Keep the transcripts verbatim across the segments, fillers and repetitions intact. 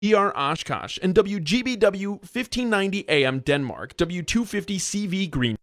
E R Oshkosh, and W G B W fifteen ninety A M Denmark, W two fifty C V Green.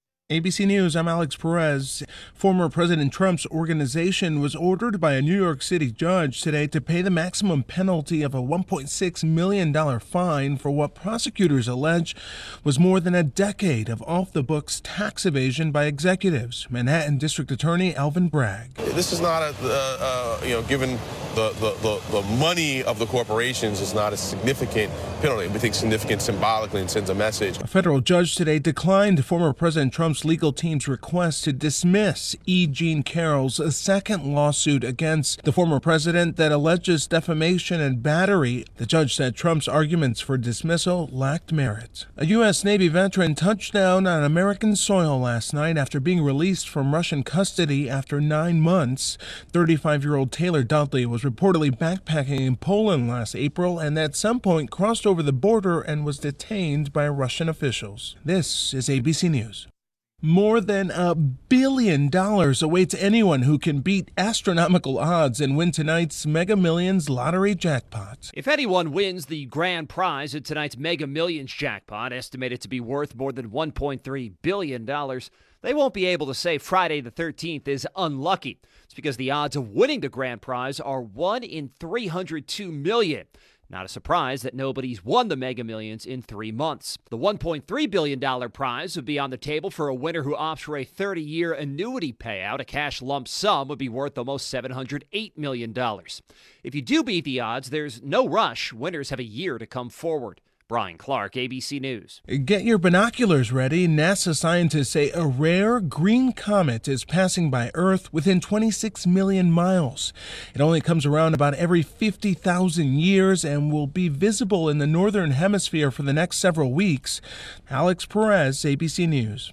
A B C News, I'm Alex Perez. Former President Trump's organization was ordered by a New York City judge today to pay the maximum penalty of a one point six million dollars fine for what prosecutors allege was more than a decade of off-the-books tax evasion by executives. Manhattan District Attorney Alvin Bragg. This is not a, uh, uh, you know, given the, the, the, the money of the corporations is not a significant penalty. We think significant symbolically and sends a message. A federal judge today declined former President Trump's legal team's request to dismiss E. Jean Carroll's second lawsuit against the former president that alleges defamation and battery. The judge said Trump's arguments for dismissal lacked merit. A U S. Navy veteran touched down on American soil last night after being released from Russian custody after nine months. thirty-five-year-old Taylor Dudley was reportedly backpacking in Poland last April and at some point crossed over the border and was detained by Russian officials. This is A B C News. More than a billion dollars awaits anyone who can beat astronomical odds and win tonight's Mega Millions lottery jackpot. If anyone wins the grand prize at tonight's Mega Millions jackpot, estimated to be worth more than one point three billion dollars, they won't be able to say Friday the thirteenth is unlucky. It's because the odds of winning the grand prize are one in three hundred two million. Not a surprise that nobody's won the Mega Millions in three months. The one point three billion dollars prize would be on the table for a winner who opts for a thirty-year annuity payout. A cash lump sum would be worth almost seven hundred eight million dollars. If you do beat the odds, there's no rush. Winners have a year to come forward. Brian Clark, A B C News. Get your binoculars ready. NASA scientists say a rare green comet is passing by Earth within twenty-six million miles. It only comes around about every fifty thousand years and will be visible in the northern hemisphere for the next several weeks. Alex Perez, A B C News.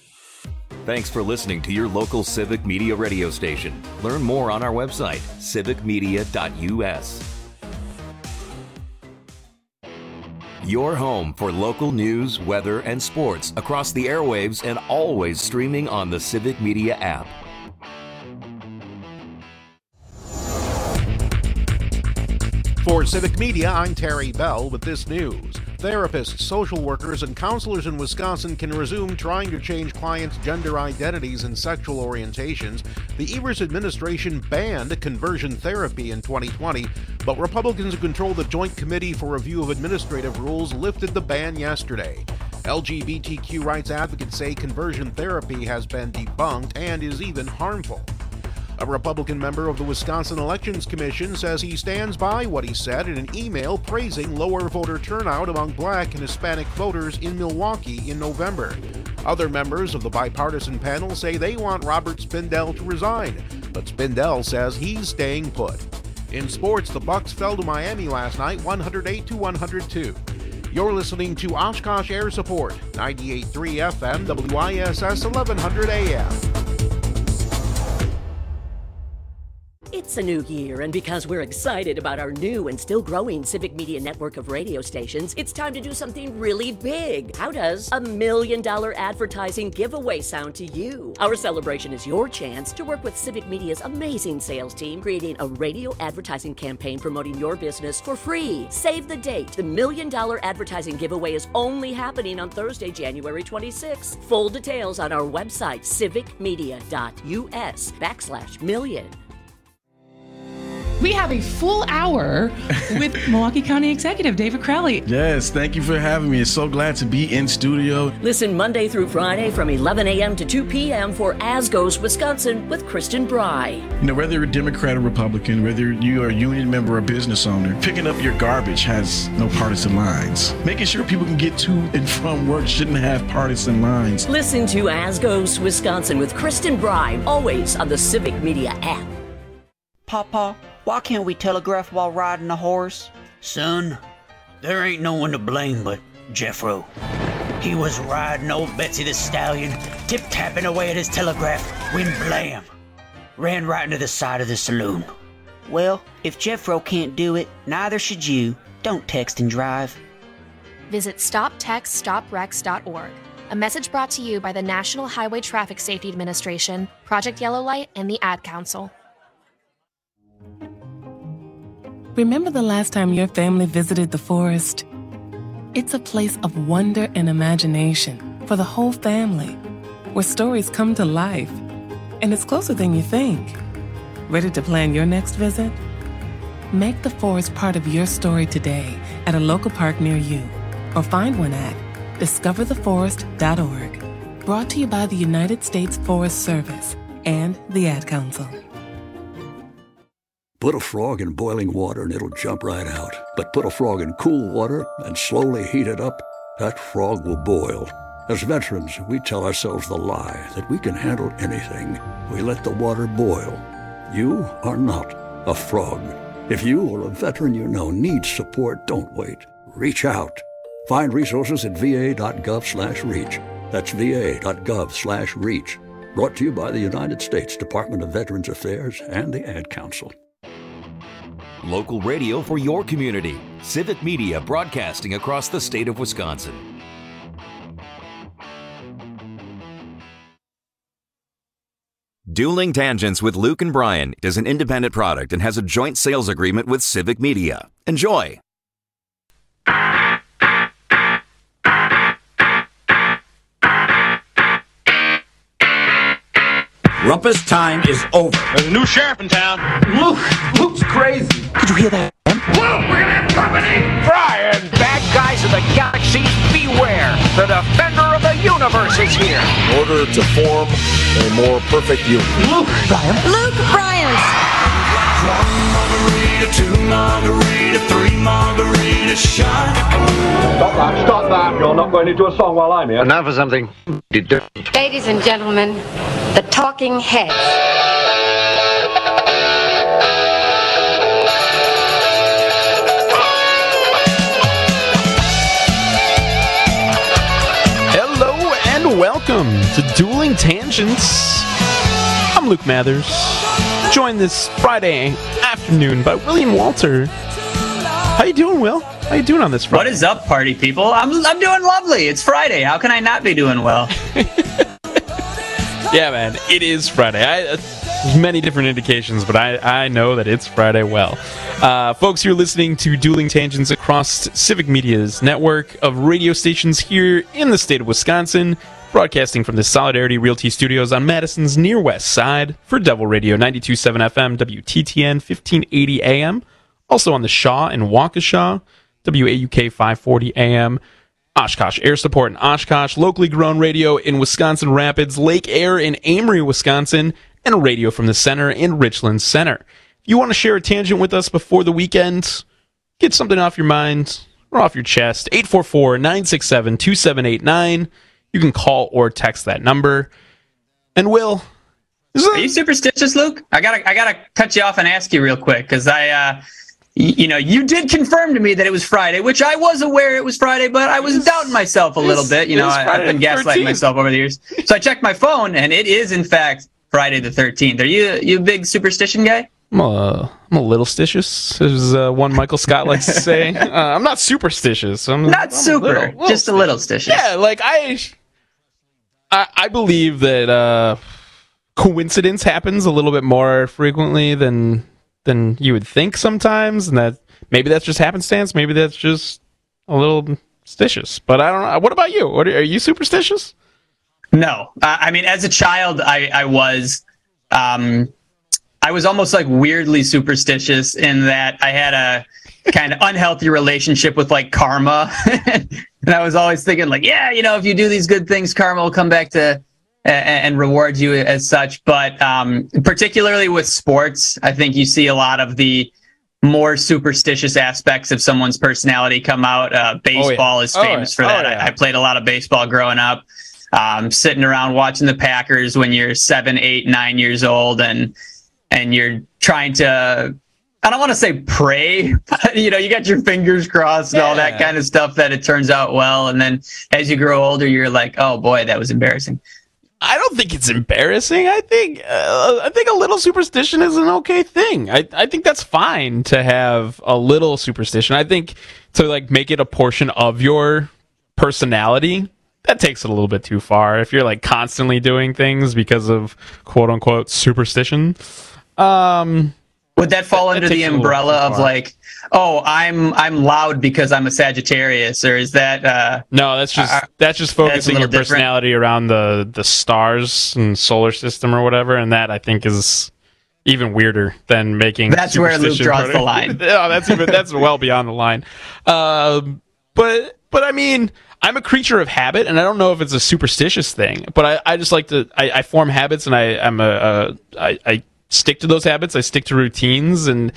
Thanks for listening to your local Civic Media radio station. Learn more on our website, civic media dot u s. Your home for local news, weather, and sports across the airwaves and always streaming on the Civic Media app. For Civic Media, I'm Terry Bell with this news. Therapists, social workers, and counselors in Wisconsin can resume trying to change clients' gender identities and sexual orientations. The Evers administration banned conversion therapy in twenty twenty, but Republicans who control the Joint Committee for Review of Administrative Rules lifted the ban yesterday. L G B T Q rights advocates say conversion therapy has been debunked and is even harmful. A Republican member of the Wisconsin Elections Commission says he stands by what he said in an email praising lower voter turnout among Black and Hispanic voters in Milwaukee in November. Other members of the bipartisan panel say they want Robert Spindell to resign, but Spindell says he's staying put. In sports, the Bucks fell to Miami last night, one oh eight to one oh two. You're listening to Oshkosh Air Support, ninety-eight point three F M, W I S S, eleven hundred A M. It's a new year, and because we're excited about our new and still growing Civic Media network of radio stations, it's time to do something really big. How does a million dollar advertising giveaway sound to you? Our celebration is your chance to work with Civic Media's amazing sales team, creating a radio advertising campaign promoting your business for free. Save the date. The million dollar advertising giveaway is only happening on Thursday, January twenty-sixth. Full details on our website, civic media dot u s backslash million. We have a full hour with Milwaukee County Executive David Crowley. Yes, thank you for having me. It's so glad to be in studio. Listen Monday through Friday from eleven a.m. to two p.m. for As Goes Wisconsin with Kristen Bry. You know, whether you're a Democrat or Republican, whether you are a union member or business owner, picking up your garbage has no partisan lines. Making sure people can get to and from work shouldn't have partisan lines. Listen to As Goes Wisconsin with Kristen Bry, always on the Civic Media app. Papa, why can't we telegraph while riding a horse? Son, there ain't no one to blame but Jeffro. He was riding old Betsy the Stallion, tip-tapping away at his telegraph, when blam, ran right into the side of the saloon. Well, if Jeffro can't do it, neither should you. Don't text and drive. Visit stop text stop wrecks dot org. A message brought to you by the National Highway Traffic Safety Administration, Project Yellow Light, and the Ad Council. Remember the last time your family visited the forest? It's a place of wonder and imagination for the whole family, where stories come to life. And it's closer than you think. Ready to plan your next visit? Make the forest part of your story today at a local park near you, or find one at discover the forest dot org. Brought to you by the United States Forest Service and the Ad Council. Put a frog in boiling water and it'll jump right out. But put a frog in cool water and slowly heat it up, that frog will boil. As veterans, we tell ourselves the lie that we can handle anything. We let the water boil. You are not a frog. If you or a veteran you know needs support, don't wait. Reach out. Find resources at va.gov slash reach. That's va.gov slash reach. Brought to you by the United States Department of Veterans Affairs and the Ad Council. Local radio for your community. Civic Media broadcasting across the state of Wisconsin. Dueling Tangents with Luke and Brian is an independent product and has a joint sales agreement with Civic Media. Enjoy. Rumpus time is over. There's a new sheriff in town. Luke, Luke's crazy. Could you hear that? Luke, we're gonna have company. Brian, bad guys of the galaxy, beware. The defender of the universe is here. In order to form a more perfect union. Luke, Brian. Luke Bryant. One margarita, two margarita, three margarita shot. Stop that, stop that. You're not going to do a song while I'm here. And now for something different. Ladies and gentlemen, the Talking Heads. Hello and welcome to Dueling Tangents. I'm Luke Mathers, joined this Friday afternoon by William Walter. How you doing, Will? How you doing on this Friday? What is up, party people? I'm I'm doing lovely. It's Friday. How can I not be doing well? Yeah, man, it is Friday. I, uh, there's many different indications, but I, I know that it's Friday well. Uh, folks, you're listening to Dueling Tangents across Civic Media's network of radio stations here in the state of Wisconsin, broadcasting from the Solidarity Realty Studios on Madison's near west side for Devil Radio ninety-two point seven F M, W T T N fifteen eighty A M, also on the Shaw in Waukesha, W A U K five forty A M, Oshkosh Air Support in Oshkosh, locally grown radio in Wisconsin Rapids, Lake Air in Amory, Wisconsin, and radio from the center in Richland Center. If you want to share a tangent with us before the weekend, get something off your mind or off your chest, eight four four, nine six seven, two seven eight nine. You can call or text that number. And Will, are you superstitious, Luke? I gotta I gotta cut you off and ask you real quick, because I uh You know, you did confirm to me that it was Friday, which I was aware it was Friday, but I was it's, doubting myself a little bit. You know, I, I've been gaslighting myself over the years. So I checked my phone, and it is, in fact, Friday the thirteenth. Are you you a big superstition guy? I'm a, I'm a little stitious, as uh, one Michael Scott likes to say. Uh, I'm not superstitious. I'm not I'm super, a little, little just stitious. a little stitious. Yeah, like I, I, I believe that uh, coincidence happens a little bit more frequently than than you would think sometimes, and that maybe that's just happenstance. Maybe that's just a little stitious. But I don't know. What about you? What, are you superstitious? No. Uh, I mean, as a child, I, I was, um, I was almost like weirdly superstitious in that I had a kind of unhealthy relationship with like karma. And I was always thinking like, yeah, you know, if you do these good things, karma will come back to and reward you as such. But um, particularly with sports, I think you see a lot of the more superstitious aspects of someone's personality come out. Uh, baseball oh, yeah. is famous oh, yeah. for that. Oh, yeah. I, I played a lot of baseball growing up, um, sitting around watching the Packers when you're seven, eight, nine years old, and and you're trying to, I don't want to say pray, but you know, you got your fingers crossed and yeah. all that kind of stuff that it turns out well. And then as you grow older, you're like, oh boy, that was embarrassing. I don't think it's embarrassing. I think uh, I think a little superstition is an okay thing. I I think that's fine to have a little superstition. I think to like make it a portion of your personality, that takes it a little bit too far. If you're like constantly doing things because of quote unquote superstition. Um Would that fall That- under that the takes it a little umbrella too of far. like, oh, I'm I'm loud because I'm a Sagittarius, or is that? Uh, No, that's just uh, that's just that's a focusing little your different. personality around the the stars and solar system or whatever, and that I think is even weirder than making. That's where Luke superstition draws part the of- line. No, that's even that's well beyond the line. Um, but but I mean, I'm a creature of habit, and I don't know if it's a superstitious thing, but I, I just like to I, I form habits, and I I'm a, a I, I stick to those habits. I stick to routines, and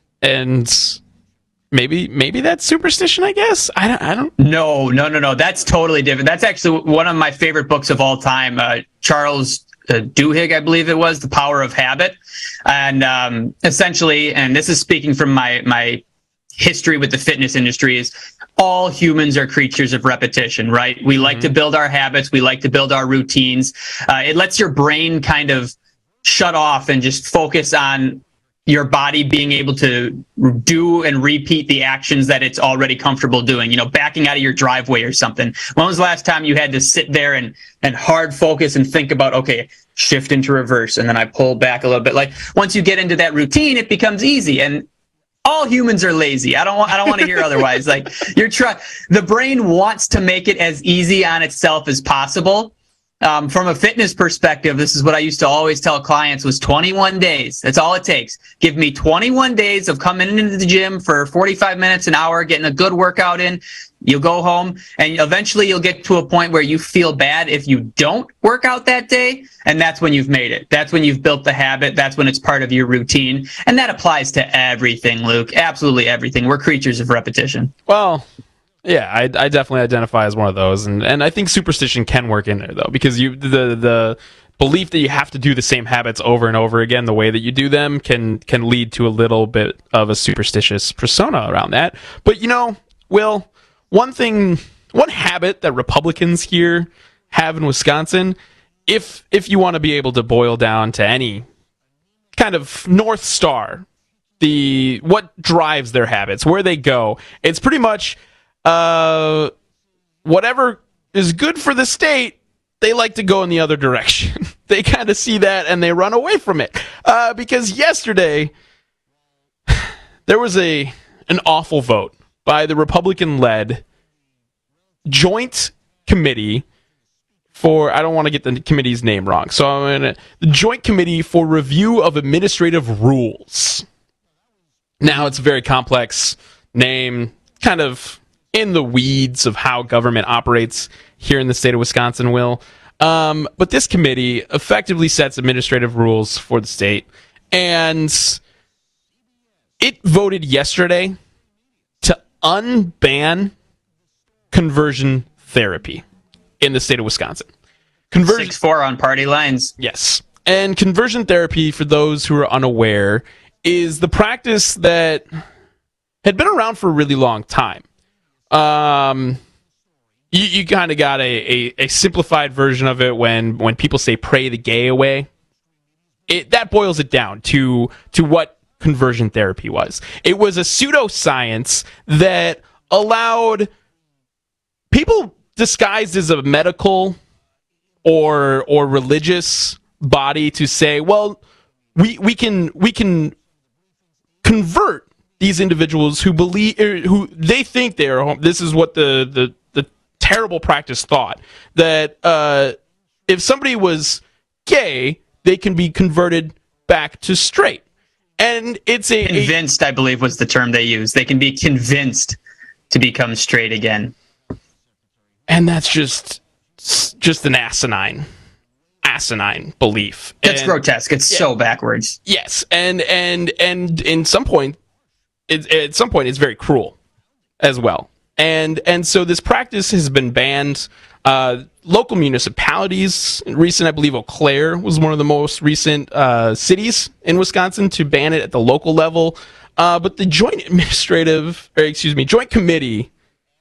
and maybe maybe that's superstition. I guess I don't I don't. No, no, no, no. That's totally different. That's actually one of my favorite books of all time. Uh, Charles uh, Duhigg, I believe it was, The Power of Habit, and um, essentially, and this is speaking from my my history with the fitness industry, is all humans are creatures of repetition, right? We like to build our habits. We like to build our routines. Uh, it lets your brain kind of shut off and just focus on your body being able to do and repeat the actions that it's already comfortable doing. You know, backing out of your driveway or something. When was the last time you had to sit there and, and hard focus and think about, okay, shift into reverse, and then I pull back a little bit? Like, once you get into that routine, it becomes easy. And all humans are lazy. I don't want, I don't want to hear otherwise. Like, you're trying, the brain wants to make it as easy on itself as possible. Um, from a fitness perspective, this is what I used to always tell clients, was twenty-one days. That's all it takes. Give me twenty-one days of coming into the gym for forty-five minutes, an hour, getting a good workout in. You'll go home, and eventually you'll get to a point where you feel bad if you don't work out that day. And that's when you've made it. That's when you've built the habit. That's when it's part of your routine. And that applies to everything, Luke. Absolutely everything. We're creatures of repetition. Well, yeah, I, I definitely identify as one of those, and, and I think superstition can work in there though, because you the the belief that you have to do the same habits over and over again the way that you do them can can lead to a little bit of a superstitious persona around that. But you know, Will, one thing, one habit that Republicans here have in Wisconsin, if if you want to be able to boil down to any kind of North Star, the what drives their habits, where they go, it's pretty much uh, whatever is good for the state, they like to go in the other direction. They kind of see that and they run away from it. Uh, because yesterday, there was a an awful vote by the Republican-led Joint Committee for, I don't want to get the committee's name wrong, so I'm going to, the Joint Committee for Review of Administrative Rules. Now, it's a very complex name, kind of in the weeds of how government operates here in the state of Wisconsin, Will. Um, but this committee effectively sets administrative rules for the state, and it voted yesterday to unban conversion therapy in the state of Wisconsin. Conversion six four on party lines. Yes. And conversion therapy, for those who are unaware, is the practice that had been around for a really long time. Um, you, you kind of got a, a, a simplified version of it when, when people say pray the gay away. It, that boils it down to, to what conversion therapy was. It was a pseudoscience that allowed people disguised as a medical or or religious body to say, well, we we can we can convert these individuals who believe, who they think they are. This is what the the, the terrible practice thought, that uh, if somebody was gay, they can be converted back to straight. And it's a convinced, a, I believe, was the term they used. They can be convinced to become straight again. And that's just just an asinine, asinine belief. It's and, grotesque. It's yeah. so backwards. Yes, and and and in some point, it, at some point, it's very cruel as well. And and so this practice has been banned. Uh, local municipalities, recent, I believe Eau Claire was one of the most recent uh, cities in Wisconsin to ban it at the local level. Uh, but the Joint Administrative, or excuse me, Joint Committee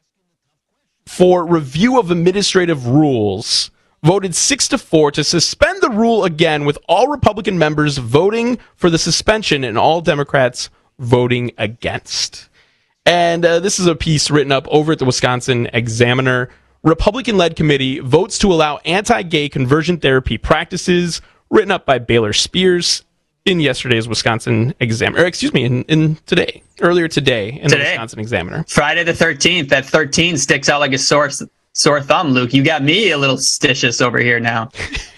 for Review of Administrative Rules voted six to four to suspend the rule again, with all Republican members voting for the suspension and all Democrats voting against. And uh, this is a piece written up over at the Wisconsin Examiner. Republican-led committee votes to allow anti-gay conversion therapy practices, written up by Baylor Spears. in yesterday's Wisconsin Examiner. Or excuse me, in, in today, earlier today in Today. the Wisconsin Examiner. Friday the thirteenth. That thirteen sticks out like a sore sore thumb, Luke. You got me a little stitious over here now.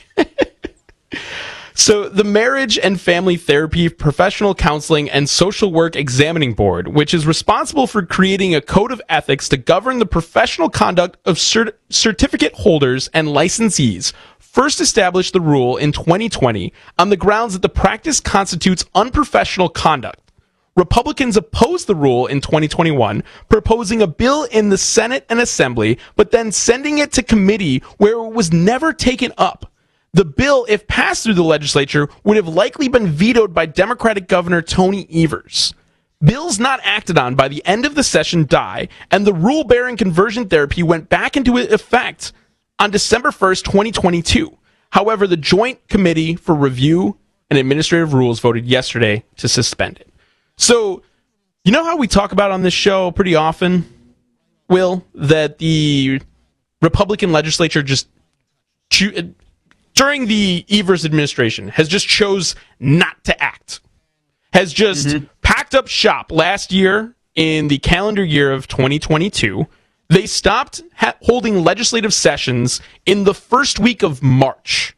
So the Marriage and Family Therapy Professional Counseling and Social Work Examining Board, which is responsible for creating a code of ethics to govern the professional conduct of cert- certificate holders and licensees, first established the rule in twenty twenty on the grounds that the practice constitutes unprofessional conduct. Republicans opposed the rule in twenty twenty-one, proposing a bill in the Senate and Assembly, but then sending it to committee where it was never taken up. The bill, if passed through the legislature, would have likely been vetoed by Democratic Governor Tony Evers. Bills not acted on by the end of the session die, and the rule-bearing conversion therapy went back into effect on December first, twenty twenty-two. However, the Joint Committee for Review and Administrative Rules voted yesterday to suspend it. So, you know how we talk about on this show pretty often, Will, that the Republican legislature just cho- during the Evers administration has just chose not to act, has just mm-hmm. packed up shop last year in the calendar year of twenty twenty-two. They stopped ha- holding legislative sessions in the first week of March.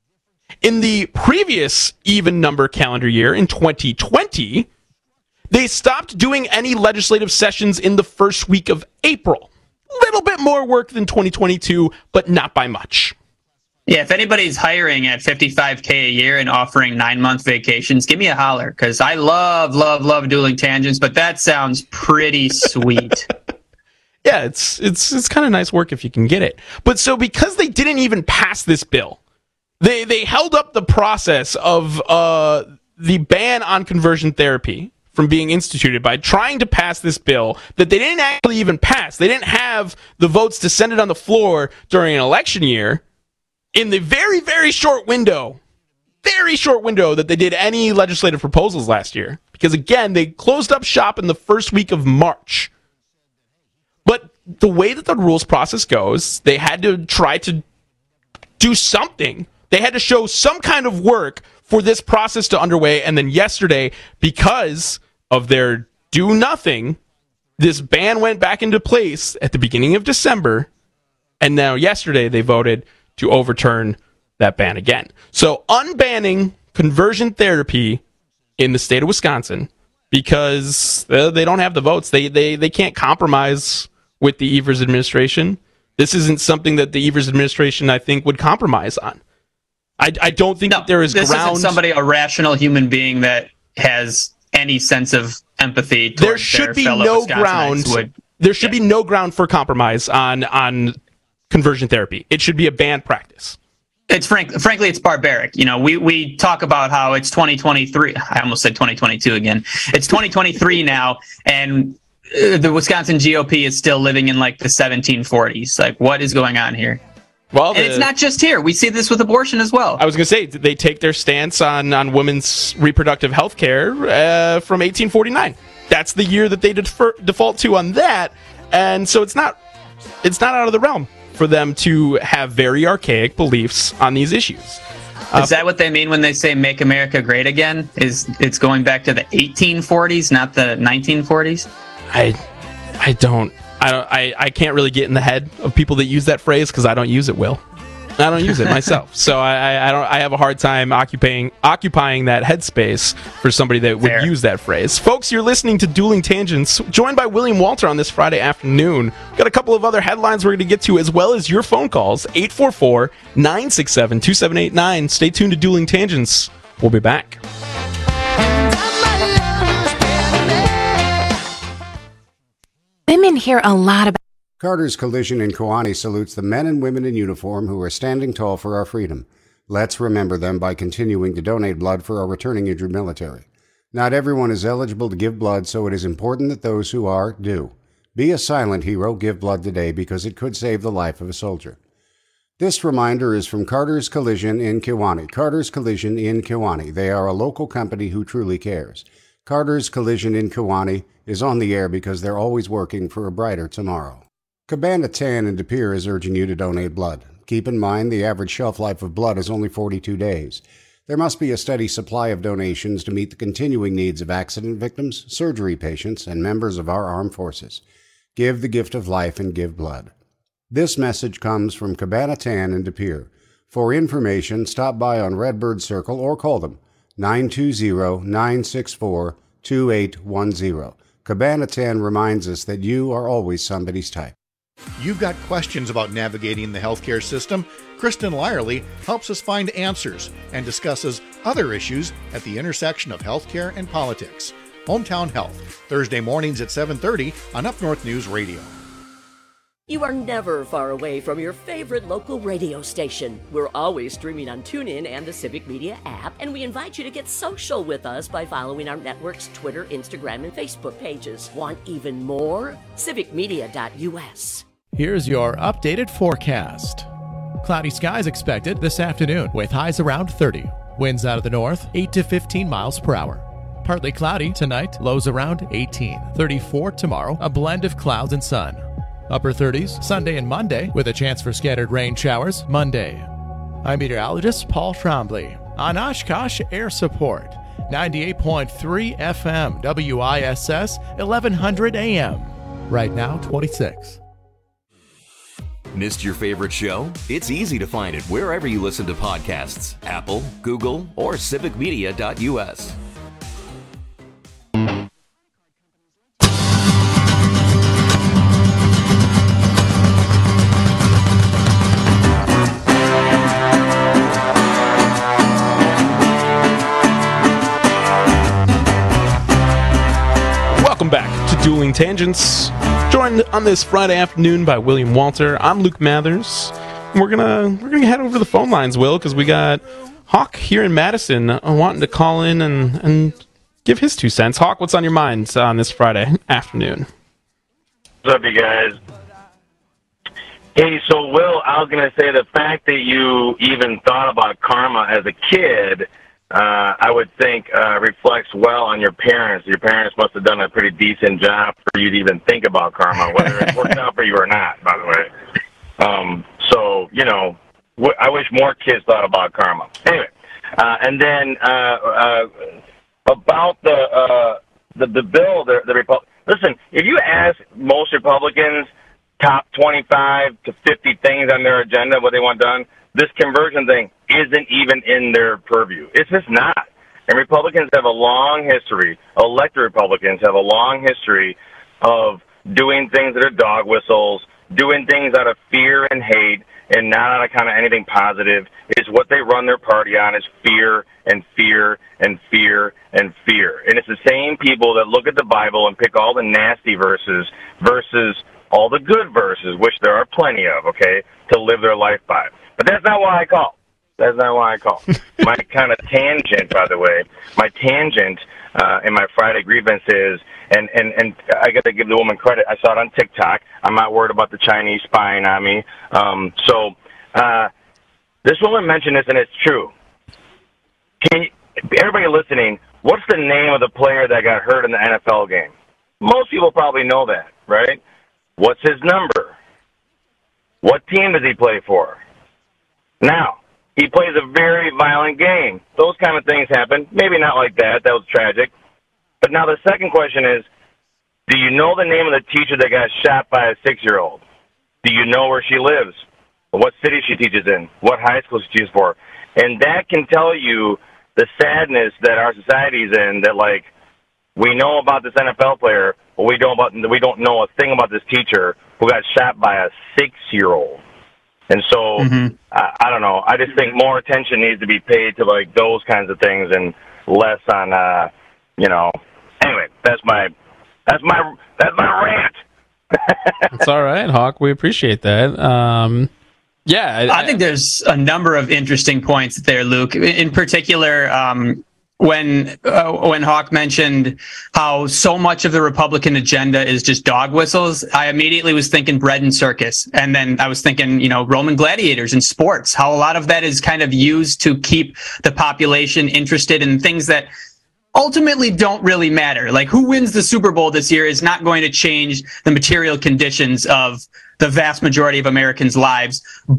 In the previous even number calendar year, in twenty twenty, they stopped doing any legislative sessions in the first week of April. A little bit more work than twenty twenty-two, but not by much. Yeah, if anybody's hiring at fifty-five K a year and offering nine-month vacations, give me a holler, because I love, love, love dueling tangents, but that sounds pretty sweet. Yeah, it's it's it's kind of nice work if you can get it. But so because they didn't even pass this bill, they they held up the process of uh, the ban on conversion therapy from being instituted by trying to pass this bill that they didn't actually even pass. They didn't have the votes to send it on the floor during an election year. In the very, very short window, very short window that they did any legislative proposals last year. Because again, they closed up shop in the first week of March. But the way that the rules process goes, they had to try to do something. They had to show some kind of work for this process to underway. And then yesterday, because of their do nothing, this ban went back into place at the beginning of December. And now yesterday they voted to overturn that ban again. So unbanning conversion therapy in the state of Wisconsin because they don't have the votes. They they they can't compromise with the Evers administration. This isn't something that the Evers administration, I think, would compromise on. I, I don't think no, that there is this ground. Isn't somebody, a rational human being that has any sense of empathy towards there should their be fellow no Wisconsinites ground. Would, there should yeah. be no ground for compromise on on conversion therapy. It should be a banned practice. It's frank, frankly, it's barbaric. You know, we, we talk about how it's twenty twenty-three. I almost said twenty twenty-two again. It's twenty twenty-three now, and uh, the Wisconsin G O P is still living in like the seventeen forties. Like, what is going on here? Well, and the, it's not just here. We see this with abortion as well. I was going to say, they take their stance on, on women's reproductive health care uh, from eighteen forty-nine. That's the year that they defer, default to on that, and so it's not it's not out of the realm for them to have very archaic beliefs on these issues. Uh, Is that what they mean when they say "Make America Great Again"? Is it's going back to the eighteen forties, not the nineteen forties? I, I don't, I don't, I, I can't really get in the head of people that use that phrase because I don't use it. Will, I don't use it myself, so I, I don't. I have a hard time occupying occupying that headspace for somebody that would Fair. use that phrase. Folks, you're listening to Dueling Tangents, joined by William Walter on this Friday afternoon. Got a couple of other headlines we're going to get to, as well as your phone calls. eight four four, nine six seven, two seven eight nine. Stay tuned to Dueling Tangents. We'll be back. Women hear a lot about Carter's Collision in Kewanee salutes the men and women in uniform who are standing tall for our freedom. Let's remember them by continuing to donate blood for our returning injured military. Not everyone is eligible to give blood, so it is important that those who are, do. Be a silent hero, give blood today, because it could save the life of a soldier. This reminder is from Carter's Collision in Kewanee. Carter's Collision in Kewanee. They are a local company who truly cares. Carter's Collision in Kewanee is on the air because they're always working for a brighter tomorrow. Cabana Tan in De Pere is urging you to donate blood. Keep in mind the average shelf life of blood is only forty-two days. There must be a steady supply of donations to meet the continuing needs of accident victims, surgery patients, and members of our armed forces. Give the gift of life and give blood. This message comes from Cabana Tan in De Pere. For information, stop by on Redbird Circle or call them nine two zero, nine six four, two eight one zero. Cabana Tan reminds us that you are always somebody's type. You've got questions about navigating the healthcare system? Kristen Lyerly helps us find answers and discusses other issues at the intersection of healthcare and politics. Hometown Health, Thursday mornings at seven thirty on Up North News Radio. You are never far away from your favorite local radio station. We're always streaming on TuneIn and the Civic Media app, and we invite you to get social with us by following our network's Twitter, Instagram, and Facebook pages. Want even more? civic media dot U S. Here's your updated forecast. Cloudy skies expected this afternoon with highs around thirty. Winds out of the north, eight to fifteen miles per hour. Partly cloudy tonight, lows around eighteen. thirty-four tomorrow, a blend of clouds and sun. Upper thirties Sunday and Monday with a chance for scattered rain showers Monday. I'm meteorologist Paul Trombley on Oshkosh Air Support, ninety-eight point three F M W I S S, eleven hundred A M. Right now, twenty-six. Missed your favorite show? It's easy to find it wherever you listen to podcasts. Apple, Google, or civic media dot U S. Welcome back to Dueling Tangents. Joined on this Friday afternoon by William Walter. I'm Luke Mathers. And we're gonna we're gonna head over to the phone lines, Will, because we got Hawk here in Madison uh, wanting to call in and and give his two cents. Hawk, what's on your mind on this Friday afternoon? What's up, you guys? Hey, so Will, I was gonna say the fact that you even thought about karma as a kid, Uh, I would think uh, reflects well on your parents. Your parents must have done a pretty decent job for you to even think about karma, whether it worked out for you or not, by the way. Um, so, you know, w- I wish more kids thought about karma. Anyway, uh, and then uh, uh, about the, uh, the the bill, the, the Repu- listen, if you ask most Republicans top twenty-five to fifty things on their agenda, what they want done, this conversion thing isn't even in their purview. It's just not. And Republicans have a long history, elected Republicans have a long history of doing things that are dog whistles, doing things out of fear and hate, and not out of kind of anything positive. It's what they run their party on is fear and fear and fear and fear. And it's the same people that look at the Bible and pick all the nasty verses versus all the good verses, which there are plenty of, okay, to live their life by. But that's not why I call. That's not why I call. My kind of tangent, by the way, my tangent uh, in my Friday grievance is, and, and, and I got to give the woman credit. I saw it on TikTok. I'm not worried about the Chinese spying on me. Um, so uh, this woman mentioned this, and it's true. Can you, everybody listening, what's the name of the player that got hurt in the N F L game? Most people probably know that, right? What's his number? What team does he play for? Now, he plays a very violent game. Those kind of things happen. Maybe not like that. That was tragic. But now the second question is, do you know the name of the teacher that got shot by a six-year-old? Do you know where she lives? What city she teaches in? What high school she teaches for? And that can tell you the sadness that our society's in, that, like, we know about this N F L player, but we don't, about, we don't know a thing about this teacher who got shot by a six-year-old. And so, mm-hmm. I, I don't know. I just think more attention needs to be paid to, like, those kinds of things and less on, uh, you know. Anyway, that's my, that's my, that's my rant. That's all right, Hawk. We appreciate that. Um, yeah. I, I think there's a number of interesting points there, Luke. In particular, um, when uh, when Hawk mentioned how so much of the Republican agenda is just dog whistles, I immediately was thinking bread and circus. And then I was thinking, you know, Roman gladiators and sports, how a lot of that is kind of used to keep the population interested in things that ultimately don't really matter. Like, who wins the Super Bowl this year is not going to change the material conditions of the vast majority of Americans' lives. But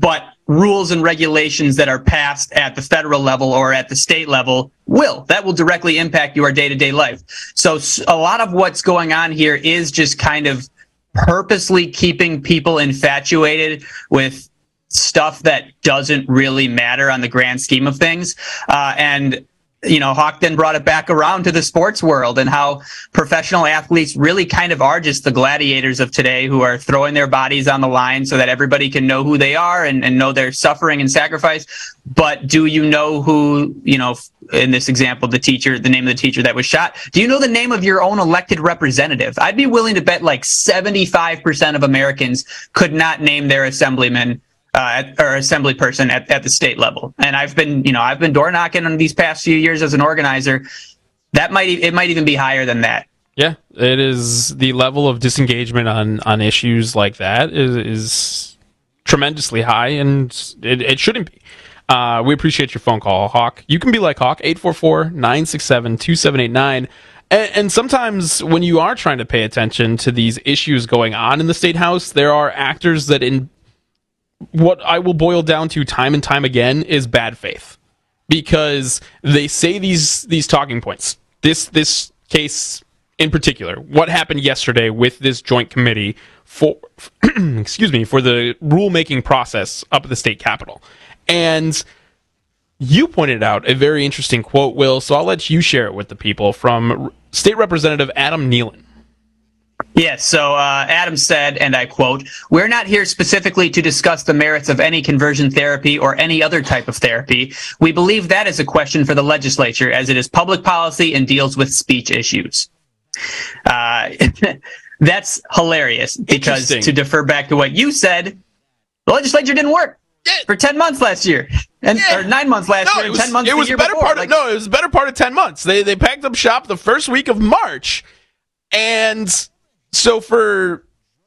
rules and regulations that are passed at the federal level or at the state level will. That will directly impact your day-to-day life. So a lot of what's going on here is just kind of purposely keeping people infatuated with stuff that doesn't really matter on the grand scheme of things. Uh, and you know, Hawk then brought it back around to the sports world and how professional athletes really kind of are just the gladiators of today who are throwing their bodies on the line so that everybody can know who they are and, and know their suffering and sacrifice. But do you know who, you know, in this example, the teacher, the name of the teacher that was shot? Do you know the name of your own elected representative? I'd be willing to bet like seventy-five percent of Americans could not name their assemblyman Uh, at, or assembly person at, at the state level. And I've been, you know, I've been door knocking on these past few years as an organizer. That might, it might even be higher than that. Yeah, it is. The level of disengagement on, on issues like that is, is tremendously high, and it, it shouldn't be. Uh, we appreciate your phone call, Hawk. You can be like Hawk, eight four four, nine six seven, two seven eight nine. And, and sometimes when you are trying to pay attention to these issues going on in the State House, there are actors that in what I will boil down to time and time again is bad faith, because they say these these talking points. This this case in particular, what happened yesterday with this joint committee for excuse me for the rulemaking process up at the state capitol, and you pointed out a very interesting quote, Will. So I'll let you share it with the people from State Representative Adam Nealon. Yes, so uh, Adam said, and I quote, "We're not here specifically to discuss the merits of any conversion therapy or any other type of therapy. We believe that is a question for the legislature, as it is public policy and deals with speech issues." Uh, that's hilarious, because to defer back to what you said, the legislature didn't work yeah. for ten months last year, and yeah. or nine months last no, year, it and was, ten months it the was year better before. Part like, of, no, it was the better part of ten months. They they packed up shop the first week of March, and so for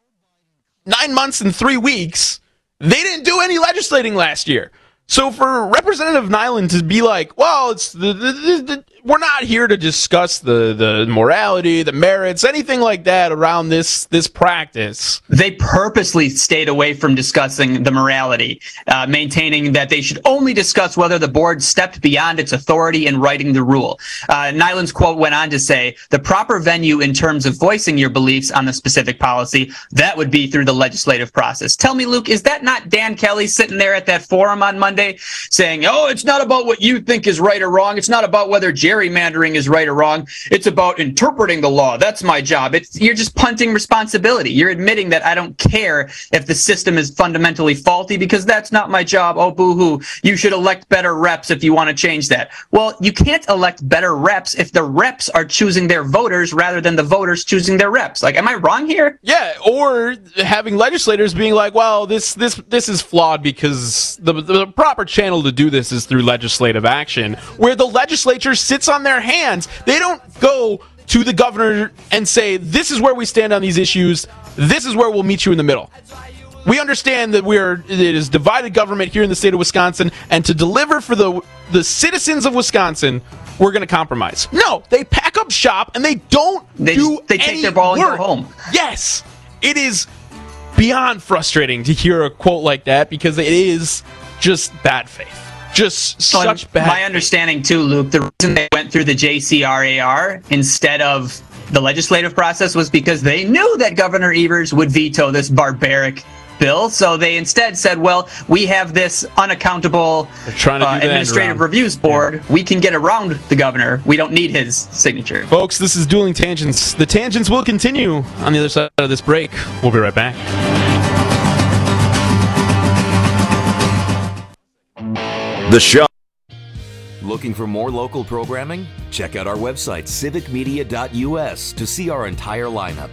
nine months and three weeks, they didn't do any legislating last year. So for Representative Nealon to be like, well, it's the, the, the, the, we're not here to discuss the, the morality, the merits, anything like that around this this practice. They purposely stayed away from discussing the morality, uh, maintaining that they should only discuss whether the board stepped beyond its authority in writing the rule. Uh, Nealon's quote went on to say, "The proper venue in terms of voicing your beliefs on the specific policy, that would be through the legislative process." Tell me, Luke, is that not Dan Kelly sitting there at that forum on Monday saying, "Oh, it's not about what you think is right or wrong. It's not about whether gerrymandering is right or wrong. It's about interpreting the law. That's my job." It's, you're just punting responsibility. You're admitting that I don't care if the system is fundamentally faulty because that's not my job. Oh, boo-hoo. You should elect better reps if you want to change that. Well, you can't elect better reps if the reps are choosing their voters rather than the voters choosing their reps. Like, am I wrong here? Yeah, or having legislators being like, well, this this this is flawed because the the proper channel to do this is through legislative action, where the legislature sits on their hands. They don't go to the governor and say, this is where we stand on these issues. This is where we'll meet you in the middle. We understand that we're it is divided government here in the state of Wisconsin, and to deliver for the the citizens of Wisconsin, we're going to compromise. No, they pack up shop and they don't they do just, they any take their ball work. and go home. Yes, it is beyond frustrating to hear a quote like that, because it is just bad faith. Just so such bad My faith. understanding, too, Luke, the reason they went through the J C R A R instead of the legislative process was because they knew that Governor Evers would veto this barbaric bill. So they instead said, well, we have this unaccountable trying to uh, administrative reviews board. Yeah. We can get around the governor. We don't need his signature. Folks, this is Dueling Tangents. The tangents will continue on the other side of this break. We'll be right back. The show. Looking for more local programming? Check out our website, civic media dot u s, to see our entire lineup.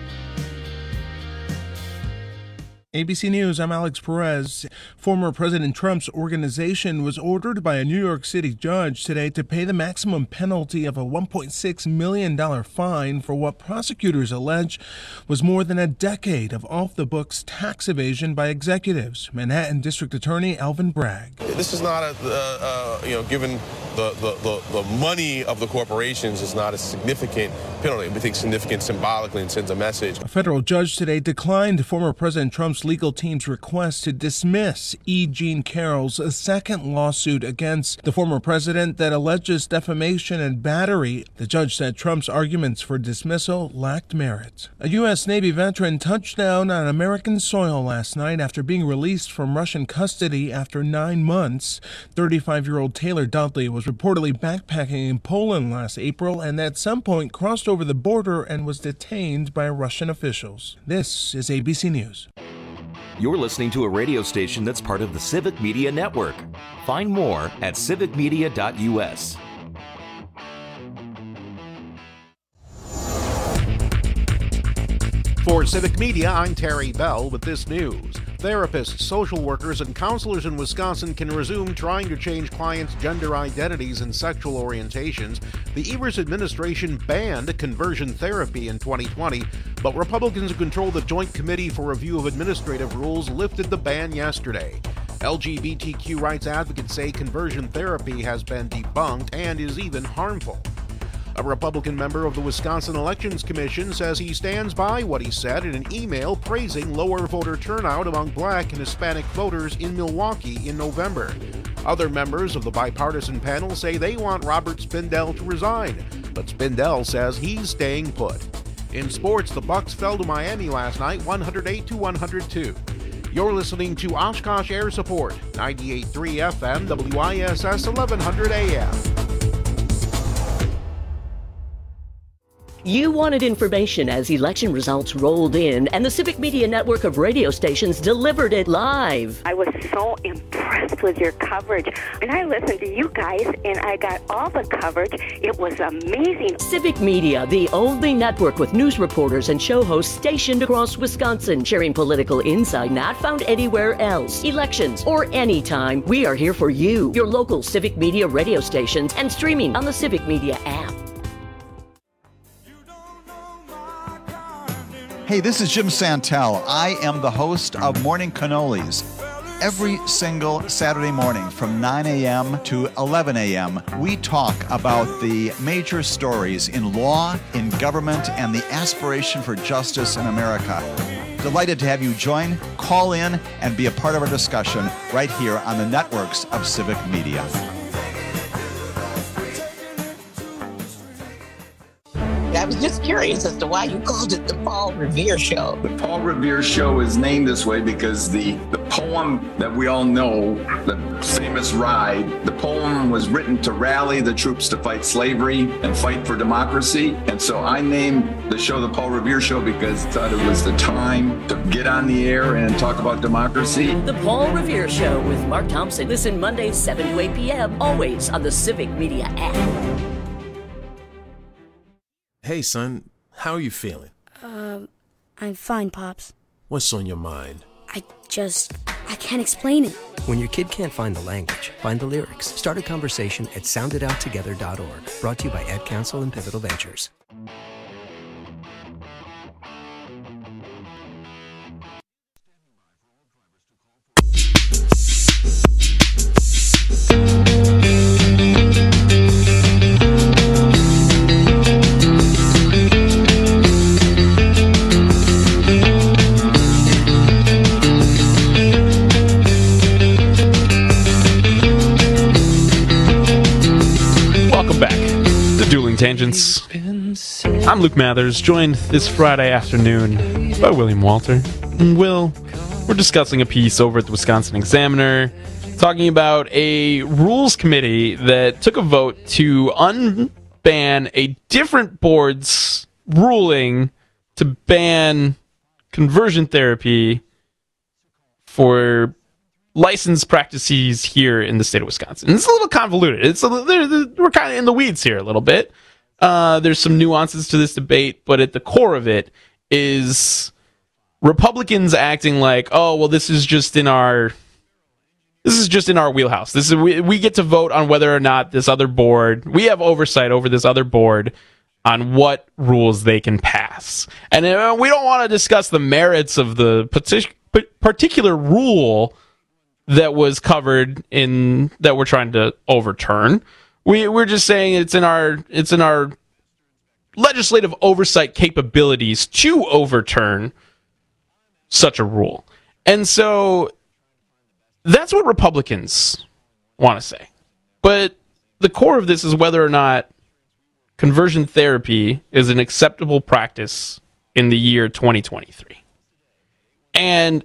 A B C News, I'm Alex Perez. Former President Trump's organization was ordered by a New York City judge today to pay the maximum penalty of a one point six million dollars fine for what prosecutors allege was more than a decade of off-the-books tax evasion by executives. Manhattan District Attorney Alvin Bragg. This is not a, uh, uh, you know, given the, the, the, the money of the corporations, is not a significant penalty. We think significant symbolically and sends a message. A federal judge today declined former President Trump's Trump's legal team's request to dismiss E. Jean Carroll's second lawsuit against the former president that alleges defamation and battery. The judge said Trump's arguments for dismissal lacked merit. A U S. Navy veteran touched down on American soil last night after being released from Russian custody after nine months. thirty-five-year-old Taylor Dudley was reportedly backpacking in Poland last April and at some point crossed over the border and was detained by Russian officials. This is A B C News. You're listening to a radio station that's part of the Civic Media Network. Find more at civic media dot u s. For Civic Media, I'm Terry Bell with this news. Therapists, social workers, and counselors in Wisconsin can resume trying to change clients' gender identities and sexual orientations. The Evers administration banned conversion therapy in twenty twenty, but Republicans who control the Joint Committee for Review of Administrative Rules lifted the ban yesterday. L G B T Q rights advocates say conversion therapy has been debunked and is even harmful. A Republican member of the Wisconsin Elections Commission says he stands by what he said in an email praising lower voter turnout among black and Hispanic voters in Milwaukee in November. Other members of the bipartisan panel say they want Robert Spindell to resign, but Spindell says he's staying put. In sports, the Bucks fell to Miami last night one oh eight to one oh two. You're listening to Oshkosh Air Support, ninety-eight point three F M, W I S S, eleven hundred A M. You wanted information as election results rolled in, and the Civic Media network of radio stations delivered it live. I was so impressed with your coverage, and I listened to you guys, and I got all the coverage. It was amazing. Civic Media, the only network with news reporters and show hosts stationed across Wisconsin, sharing political insight not found anywhere else. Elections or anytime, we are here for you, your local Civic Media radio stations, and streaming on the Civic Media app. Hey, this is Jim Santel. I am the host of Morning Cannolis. Every single Saturday morning from nine a.m. to eleven a.m., we talk about the major stories in law, in government, and the aspiration for justice in America. Delighted to have you join, call in, and be a part of our discussion right here on the networks of Civic Media. I was just curious as to why you called it the Paul Revere Show. The Paul Revere Show is named this way because the, the poem that we all know, the famous Ride, the poem was written to rally the troops to fight slavery and fight for democracy. And so I named the show the Paul Revere Show because I thought it was the time to get on the air and talk about democracy. The Paul Revere Show with Mark Thompson. Listen Mondays seven to eight p.m. always on the Civic Media app. Hey, son, how are you feeling? Um, I'm fine, Pops. What's on your mind? I just, I can't explain it. When your kid can't find the language, find the lyrics. Start a conversation at sound it out together dot org. Brought to you by Ad Council and Pivotal Ventures. Tangents. I'm Luke Mathers, joined this Friday afternoon by William Walter. And Will, we're discussing a piece over at the Wisconsin Examiner talking about a rules committee that took a vote to unban a different board's ruling to ban conversion therapy for licensed practices here in the state of Wisconsin. It's a little convoluted. It's a, they're, they're, we're kind of in the weeds here a little bit. Uh, there's some nuances to this debate, but at the core of it is Republicans acting like, oh, well, this is just in our this is just in our wheelhouse. This is we, we get to vote on whether or not this other board, we have oversight over this other board on what rules they can pass. And uh, we don't want to discuss the merits of the partic- particular rule that was covered in that we're trying to overturn. We we're just saying it's in our it's in our legislative oversight capabilities to overturn such a rule. And so that's what Republicans want to say. But the core of this is whether or not conversion therapy is an acceptable practice in the year twenty twenty-three. And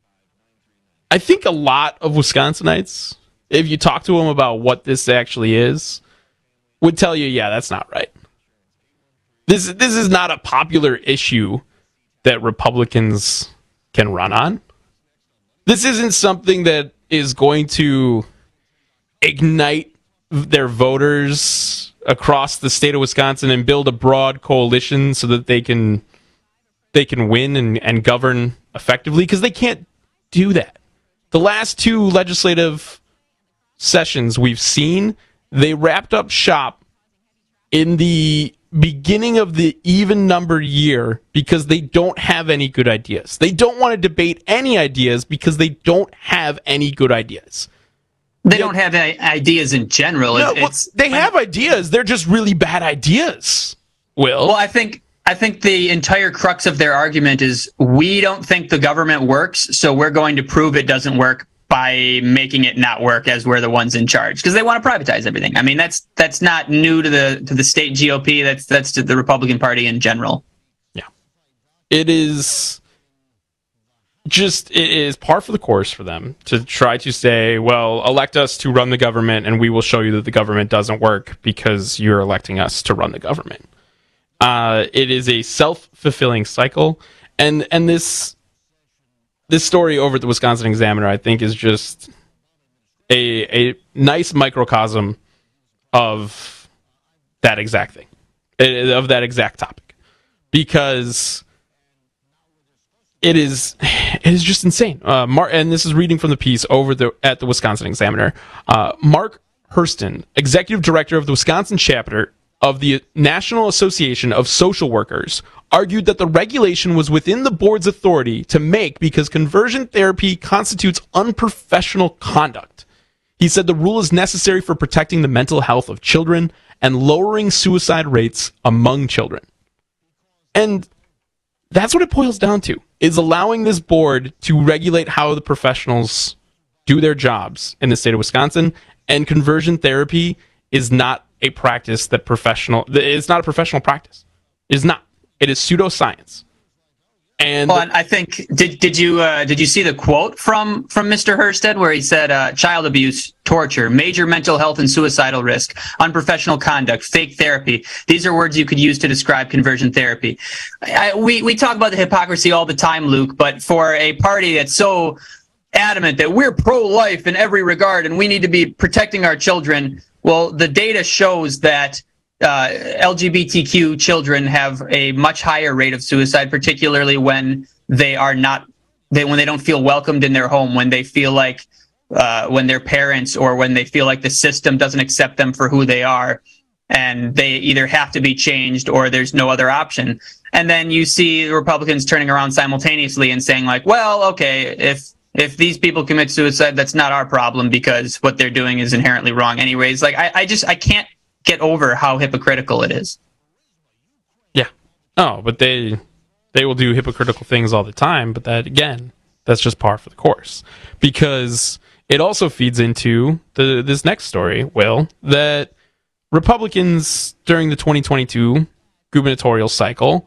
I think a lot of Wisconsinites, if you talk to them about what this actually is, would tell you, yeah, that's not right. This, this is not a popular issue that Republicans can run on. This isn't something that is going to ignite their voters across the state of Wisconsin and build a broad coalition so that they can they can win and, and govern effectively, because they can't do that. The last two legislative sessions we've seen, they wrapped up shop in the beginning of the even-numbered year because they don't have any good ideas. They don't want to debate any ideas because they don't have any good ideas. They don't have any ideas in general. No, It's- well, it's- they have ideas. They're just really bad ideas. Will? Well, I think I think the entire crux of their argument is we don't think the government works, so we're going to prove it doesn't work by making it not work as we're the ones in charge, because they want to privatize everything. I mean, that's that's not new to the to the state G O P. That's that's to the Republican Party in general. Yeah, it is just it is par for the course for them to try to say, well, elect us to run the government, and we will show you that the government doesn't work because you're electing us to run the government. Uh, it is a self-fulfilling cycle, and and this this story over at the Wisconsin Examiner, I think, is just a a nice microcosm of that exact thing, eh, of that exact topic, because it is it is just insane. Uh, Mar- and this is reading from the piece over the at the Wisconsin Examiner. Uh, Mark Hurston, executive director of the Wisconsin chapter of the National Association of Social Workers, argued that the regulation was within the board's authority to make because conversion therapy constitutes unprofessional conduct. He said the rule is necessary for protecting the mental health of children and lowering suicide rates among children. And that's what it boils down to, is allowing this board to regulate how the professionals do their jobs in the state of Wisconsin, and conversion therapy is not a practice that professional, it's not a professional practice. It is not. It is pseudoscience. And well, and I think did did you uh, did you see the quote from from Mister Hurstead where he said uh, child abuse, torture, major mental health and suicidal risk, unprofessional conduct, fake therapy. These are words you could use to describe conversion therapy. I, we we talk about the hypocrisy all the time, Luke, but for a party that's so adamant that we're pro-life in every regard and we need to be protecting our children, well, the data shows that uh, L G B T Q children have a much higher rate of suicide, particularly when they are not, they, when they don't feel welcomed in their home, when they feel like, uh, when their parents or when they feel like the system doesn't accept them for who they are, and they either have to be changed or there's no other option. And then you see the Republicans turning around simultaneously and saying like, well, okay, if If these people commit suicide, that's not our problem because what they're doing is inherently wrong anyways. Like, I, I just, I can't get over how hypocritical it is. Yeah. Oh, but they they will do hypocritical things all the time, but that, again, that's just par for the course. Because it also feeds into the this next story, Will, that Republicans during the twenty twenty-two gubernatorial cycle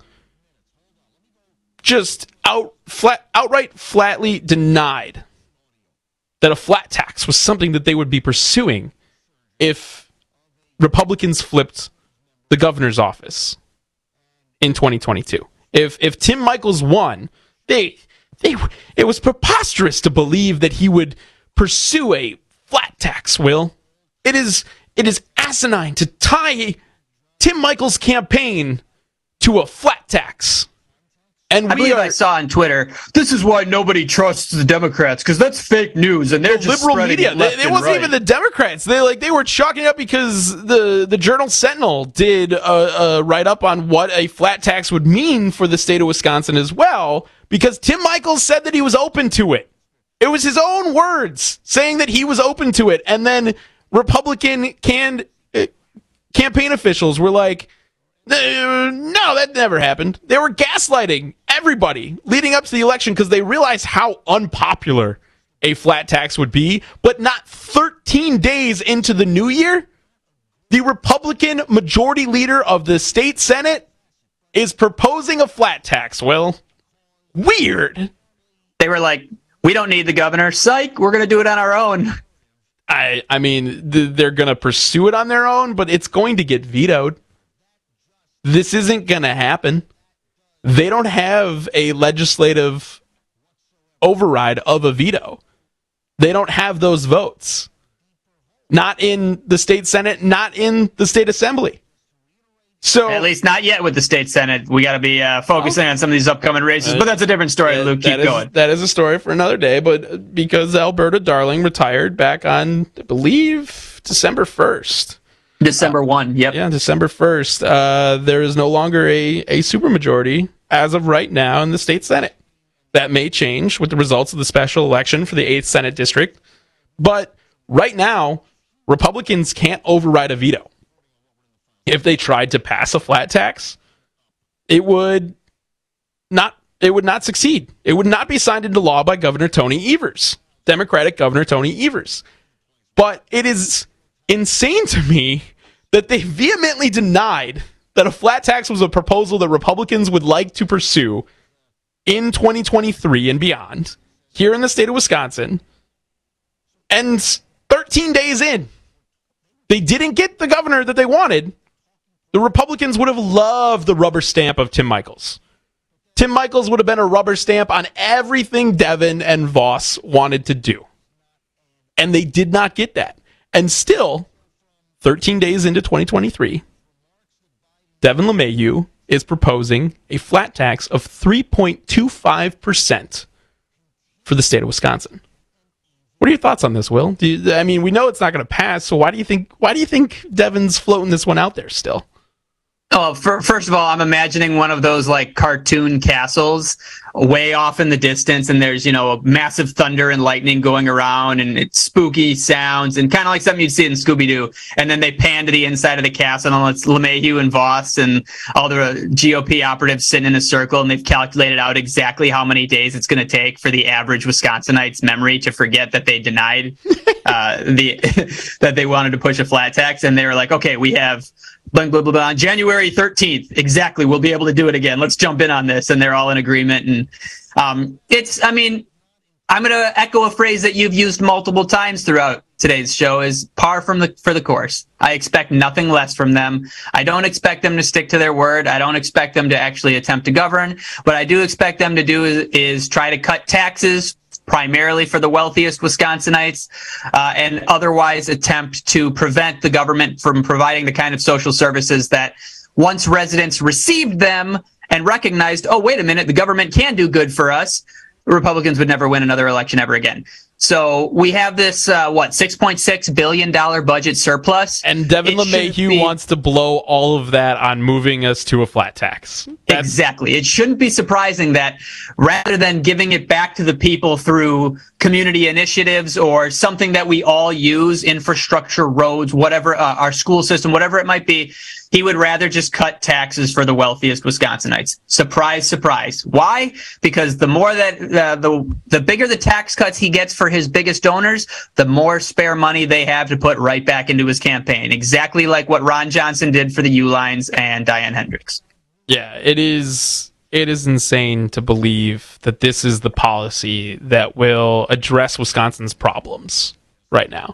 just out flat outright flatly denied that a flat tax was something that they would be pursuing if Republicans flipped the governor's office in twenty twenty-two. If if Tim Michels won, they they it was preposterous to believe that he would pursue a flat tax, Will. It is it is asinine to tie Tim Michels' campaign to a flat tax. And I we believe are, I saw on Twitter, this is why nobody trusts the Democrats, because that's fake news, and they're the just liberal spreading media. it left They- It and wasn't right. even the Democrats. They like they were chalking it up because the the Journal Sentinel did a, a write up on what a flat tax would mean for the state of Wisconsin as well. Because Tim Michels said that he was open to it. It was his own words saying that he was open to it, and then Republican canned uh, campaign officials were like, "No, that never happened." They were gaslighting everybody leading up to the election because they realized how unpopular a flat tax would be. But not thirteen days into the new year, the Republican majority leader of the state Senate is proposing a flat tax. Well, weird. They were like, we don't need the governor. Psych, we're going to do it on our own. I I mean, th- they're going to pursue it on their own, but it's going to get vetoed. This isn't going to happen. They don't have a legislative override of a veto. They don't have those votes. Not in the state Senate, not in the state assembly. So at least not yet with the state Senate. We got to be uh, focusing oh. on some of these upcoming races, uh, but that's a different story, uh, Luke. Keep that going. Is, that is a story for another day, but because Alberta Darling retired back on, I believe, December first. December first, yep. Yeah, December first. Uh, there is no longer a, a supermajority as of right now in the state Senate. That may change with the results of the special election for the eighth Senate District. But right now, Republicans can't override a veto. If they tried to pass a flat tax, it would not it would not succeed. It would not be signed into law by Governor Tony Evers, Democratic Governor Tony Evers. But it is insane to me that they vehemently denied that a flat tax was a proposal that Republicans would like to pursue in twenty twenty-three and beyond here in the state of Wisconsin. And thirteen days in, they didn't get the governor that they wanted. The Republicans would have loved the rubber stamp of Tim Michels. Tim Michels would have been a rubber stamp on everything Devin and Voss wanted to do. And they did not get that. And still, thirteen days into twenty twenty-three, Devin LeMahieu is proposing a flat tax of three point two five percent for the state of Wisconsin. What are your thoughts on this, Will? Do you, I mean, we know it's not going to pass, so why do you think why do you think Devin's floating this one out there still? Oh, for, first of all, I'm imagining one of those like cartoon castles way off in the distance, and there's, you know, a massive thunder and lightning going around, and it's spooky sounds, and kind of like something you'd see in Scooby-Doo. And then they pan to the inside of the castle, and it's LeMahieu and Voss and all the G O P operatives sitting in a circle, and they've calculated out exactly how many days it's going to take for the average Wisconsinites' memory to forget that they denied uh, the that they wanted to push a flat tax, and they were like, okay, we have blah, blah, blah, blah. On January thirteenth, exactly, we'll be able to do it again. Let's jump in on this. And they're all in agreement. And um, it's, I mean, I'm going to echo a phrase that you've used multiple times throughout today's show is par from the for the course. I expect nothing less from them. I don't expect them to stick to their word. I don't expect them to actually attempt to govern. What I do expect them to do is, is try to cut taxes, primarily for the wealthiest Wisconsinites, uh, and otherwise attempt to prevent the government from providing the kind of social services that once residents received them and recognized, oh, wait a minute, the government can do good for us, Republicans would never win another election ever again. So we have this, uh, what, six point six billion dollars budget surplus. And Devin LeMahieu be... wants to blow all of that on moving us to a flat tax. That's... Exactly. It shouldn't be surprising that rather than giving it back to the people through community initiatives or something that we all use, infrastructure, roads, whatever, uh, our school system, whatever it might be, he would rather just cut taxes for the wealthiest Wisconsinites. Surprise, surprise. Why? Because the more that, uh, the the bigger the tax cuts he gets for his biggest donors, the more spare money they have to put right back into his campaign. Exactly like what Ron Johnson did for the Uihleins and Diane Hendricks. Yeah, it is it is insane to believe that this is the policy that will address Wisconsin's problems right now.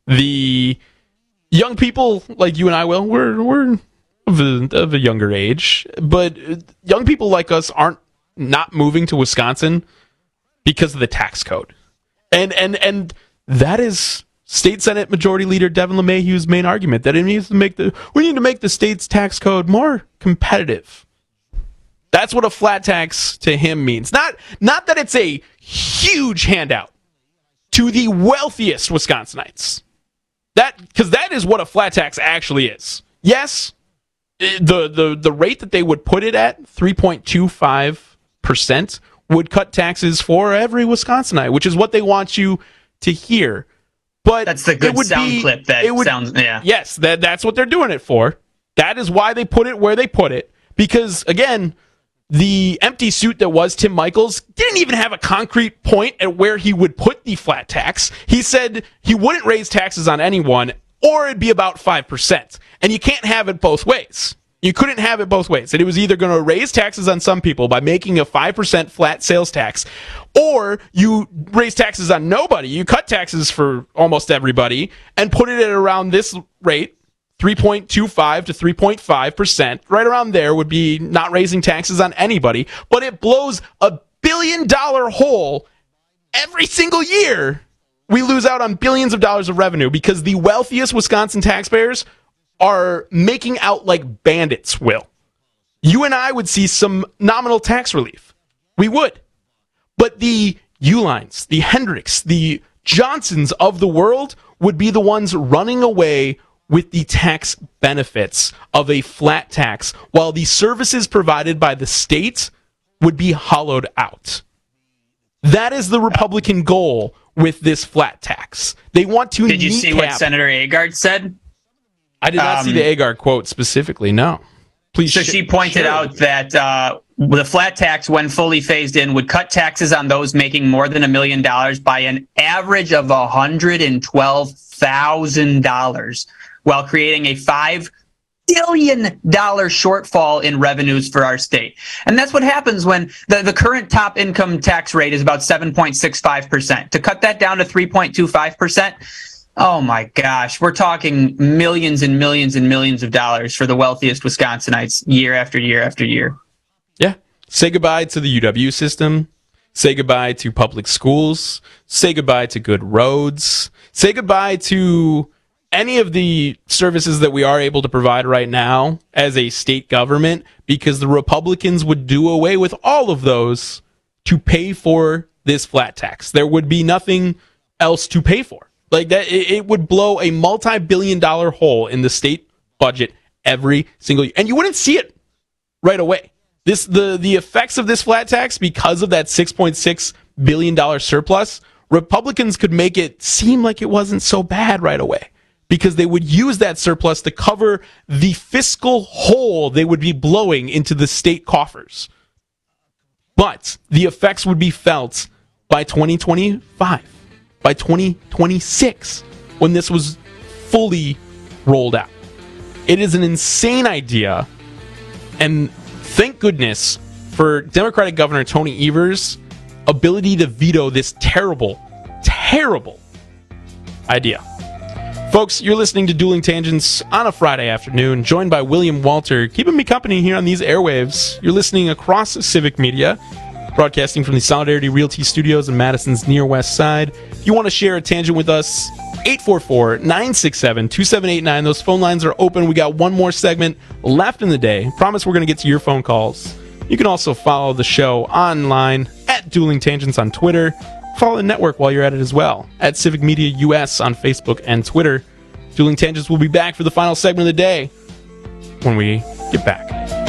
The young people like you and I, Will, we're, we're of, a, of a younger age, but young people like us aren't not moving to Wisconsin because of the tax code. And and and that is State Senate Majority Leader Devin LeMahieu's main argument, that it needs to make the we need to make the state's tax code more competitive. That's what a flat tax to him means. Not not that it's a huge handout to the wealthiest Wisconsinites. That because that is what a flat tax actually is. Yes, the the the rate that they would put it at, three point two five percent, would cut taxes for every Wisconsinite, which is what they want you to hear. But that's the good sound be, clip that it would, sounds, yeah. Yes, that, that's what they're doing it for. That is why they put it where they put it. Because, again, the empty suit that was Tim Michels didn't even have a concrete point at where he would put the flat tax. He said he wouldn't raise taxes on anyone, or it'd be about five percent. And you can't have it both ways. You couldn't have it both ways. And it was either going to raise taxes on some people by making a five percent flat sales tax, or you raise taxes on nobody. You cut taxes for almost everybody and put it at around this rate, three point two five to three point five percent. Right around there would be not raising taxes on anybody, but it blows a billion dollar hole every single year. We lose out on billions of dollars of revenue because the wealthiest Wisconsin taxpayers are making out like bandits will. You and I would see some nominal tax relief. We would. But the Uihleins, the Hendricks, the Johnsons of the world would be the ones running away with the tax benefits of a flat tax, while the services provided by the state would be hollowed out. That is the Republican goal with this flat tax. They want to. Did you see what Senator Agard said? I did not um, see the Agard quote specifically. No. Please. So sh- she pointed sure. out that uh, the flat tax, when fully phased in, would cut taxes on those making more than a million dollars by an average of one hundred twelve thousand dollars, while creating a five billion dollars shortfall in revenues for our state. And that's what happens when the, the current top income tax rate is about seven point six five percent. To cut that down to three point two five percent, oh my gosh, we're talking millions and millions and millions of dollars for the wealthiest Wisconsinites year after year after year. Yeah. Say goodbye to the U W system. Say goodbye to public schools. Say goodbye to good roads. Say goodbye to any of the services that we are able to provide right now as a state government, because the Republicans would do away with all of those to pay for this flat tax. There would be nothing else to pay for. Like that, it, it would blow a multi-billion dollar hole in the state budget every single year. And you wouldn't see it right away. This the, the effects of this flat tax, because of that six point six billion dollars surplus, Republicans could make it seem like it wasn't so bad right away, because they would use that surplus to cover the fiscal hole they would be blowing into the state coffers. But the effects would be felt by twenty twenty-five, by twenty twenty-six, when this was fully rolled out. It is an insane idea, and thank goodness for Democratic Governor Tony Evers' ability to veto this terrible, terrible idea. Folks, you're listening to Dueling Tangents on a Friday afternoon, joined by William Walter, keeping me company here on these airwaves. You're listening across Civic Media, broadcasting from the Solidarity Realty Studios in Madison's Near West Side. If you want to share a tangent with us, eight four four, nine six seven, two seven eight nine. Those phone lines are open. We got one more segment left in the day. Promise we're going to get to your phone calls. You can also follow the show online at Dueling Tangents on Twitter. Follow the network while you're at it as well, at Civic Media U S on Facebook and Twitter. Dueling Tangents will be back for the final segment of the day when we get back.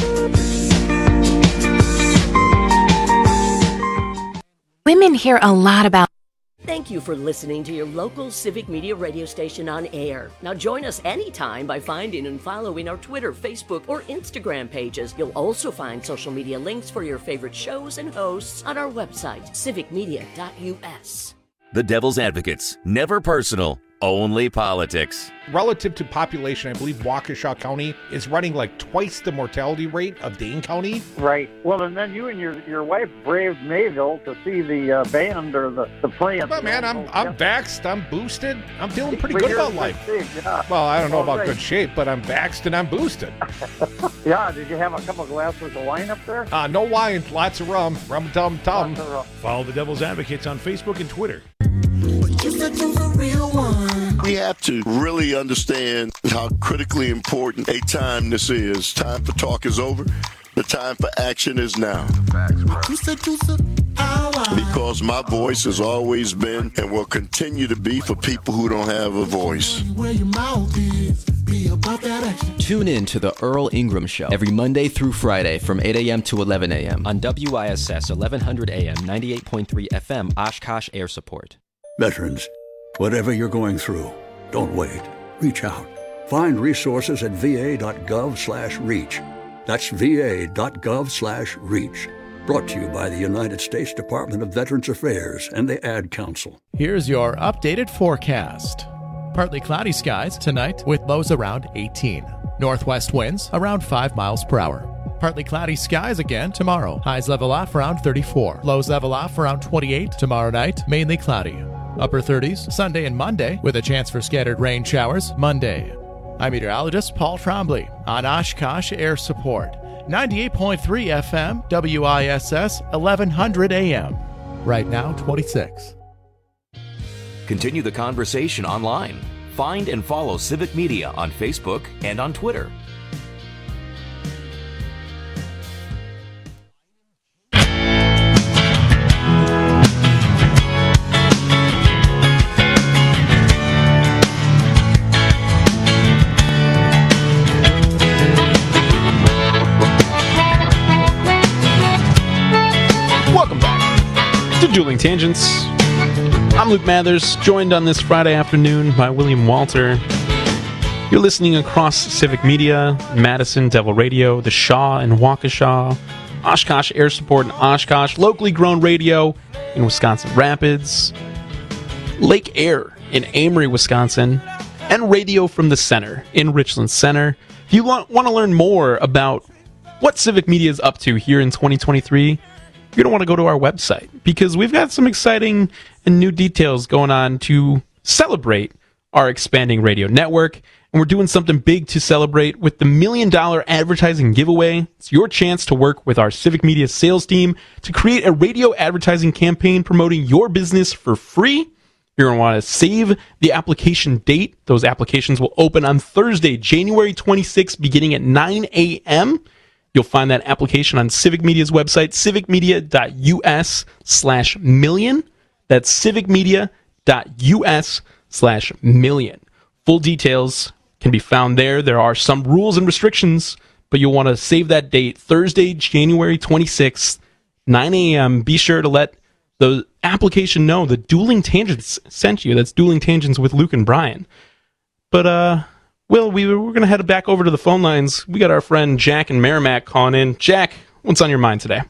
Women hear a lot about... Thank you for listening to your local Civic Media radio station on air. Now join us anytime by finding and following our Twitter, Facebook, or Instagram pages. You'll also find social media links for your favorite shows and hosts on our website, civic media dot u s. The Devil's Advocates. Never personal, only politics. Relative to population, I believe Waukesha County is running like twice the mortality rate of Dane County. Right. Well, and then you and your your wife braved Mayville to see the uh, band or the, the plant. But man, I'm I'm yeah. vaxxed, I'm boosted, I'm feeling pretty But good you're about in life. good shape, yeah. Well, I don't know All about right. good shape, but I'm vaxxed and I'm boosted. Yeah, did you have a couple glasses of wine up there? Uh, no wine, lots of rum, rum tum tum. Follow the Devil's Advocates on Facebook and Twitter. We have to really understand how critically important a time this is. Time for talk is over. The time for action is now. Because my voice has always been and will continue to be for people who don't have a voice. Tune in to the Earl Ingram Show every Monday through Friday from eight a.m. to eleven a.m. on W I S S eleven hundred A M ninety-eight point three F M Oshkosh Air Support. Veterans, whatever you're going through, don't wait. Reach out. Find resources at v a dot gov slash reach. That's va.gov slash reach. Brought to you by the United States Department of Veterans Affairs and the Ad Council. Here's your updated forecast. Partly cloudy skies tonight with lows around eighteen. Northwest winds around five miles per hour. Partly cloudy skies again tomorrow. Highs level off around thirty-four. Lows level off around twenty-eight. Tomorrow night, mainly cloudy. Upper thirties Sunday and Monday with a chance for scattered rain showers Monday. I'm meteorologist Paul Trombley on Oshkosh Air Support. ninety-eight point three F M, W I S S, eleven hundred A M. Right now, twenty-six. Continue the conversation online. Find and follow Civic Media on Facebook and on Twitter. Dueling Tangents. I'm Luke Mathers, joined on this Friday afternoon by William Walter. You're listening across Civic Media, Madison, Devil Radio, the Shaw and Waukesha, Oshkosh Air Support in Oshkosh, locally grown radio in Wisconsin Rapids, Lake Air in Amory, Wisconsin, and Radio from the Center in Richland Center. If you want, want to learn more about what Civic Media is up to here in twenty twenty-three, you're going to want to go to our website because we've got some exciting and new details going on to celebrate our expanding radio network. And we're doing something big to celebrate with the Million Dollar Advertising Giveaway. It's your chance to work with our Civic Media sales team to create a radio advertising campaign promoting your business for free. You're going to want to save the application date. Those applications will open on Thursday, January twenty-sixth, beginning at nine a.m. You'll find that application on Civic Media's website, civicmedia.us slash million. That's civicmedia.us slash million. Full details can be found there. There are some rules and restrictions, but you'll want to save that date, Thursday, January twenty-sixth, nine a.m. Be sure to let the application know that Dueling Tangents sent you. That's Dueling Tangents with Luke and Brian. But, uh... Well, we, we're going to head back over to the phone lines. We got our friend Jack and Merrimack calling in. Jack, what's on your mind today?